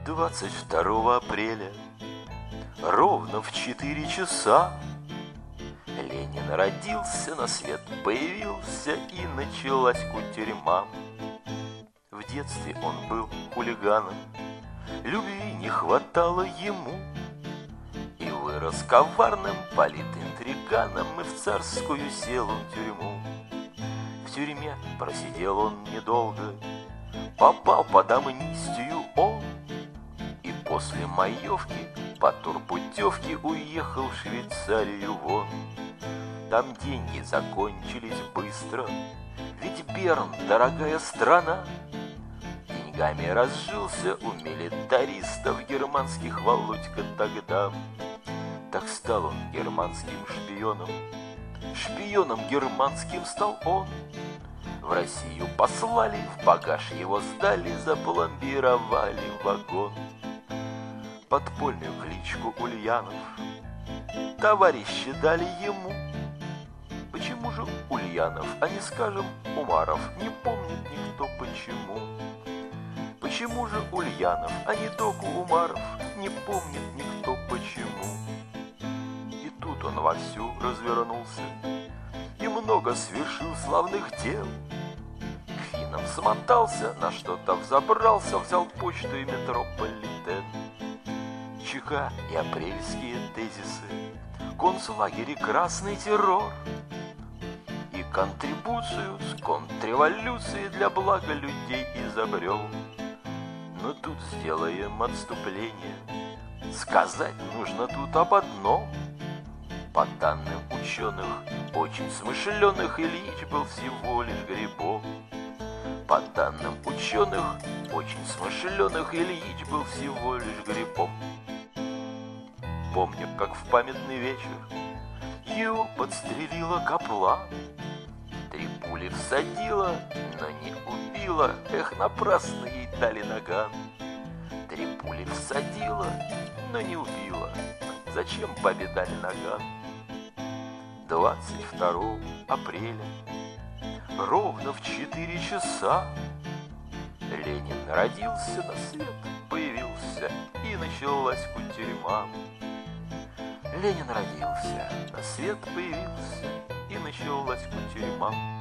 22 апреля ровно в 4 часа Ленин родился, на свет появился, и началась кутерьма. В детстве он был хулиганом, любви не хватало ему, и вырос коварным политинтриганом, и в царскую сел он тюрьму. В тюрьме просидел он недолго, попал под амнистию он, и после маевки по турпутевке уехал в Швейцарию вон. Там деньги закончились быстро, ведь Берн — дорогая страна. Деньгами разжился у милитаристов германских Володька тогда. Так стал он германским шпионом, шпионом германским стал он. В Россию послали, в багаж его сдали, запломбировали вагон. Подпольную кличку Ульянов товарищи дали ему. Почему же Ульянов, а не, скажем, Умаров? Не помнит никто почему. Почему же Ульянов, а не доку Умаров? Не помнит никто почему. И тут он вовсю развернулся и много свершил славных дел. К финнам смотался, на что-то взобрался, взял почту и метрополитен. ЧК и апрельские тезисы, концлагерь и красный террор, и контрибуцию с контрреволюцией для блага людей изобрел. Но тут сделаем отступление. Сказать нужно тут об одном. По данным ученых, очень смышленых, Ильич был всего лишь грибом. По данным ученых, очень смышленых, Ильич был всего лишь грибом. Помню, как в памятный вечер его подстрелила капла. 3 пули всадила, но не убила. Эх, напрасно ей дали наган. 3 пули всадила, но не убила. Зачем бабе дали наган? 22 апреля ровно в 4 часа Ленин родился, на свет появился, и началась кутерьма. Ленин родился, на свет появился, и началась кутерьма.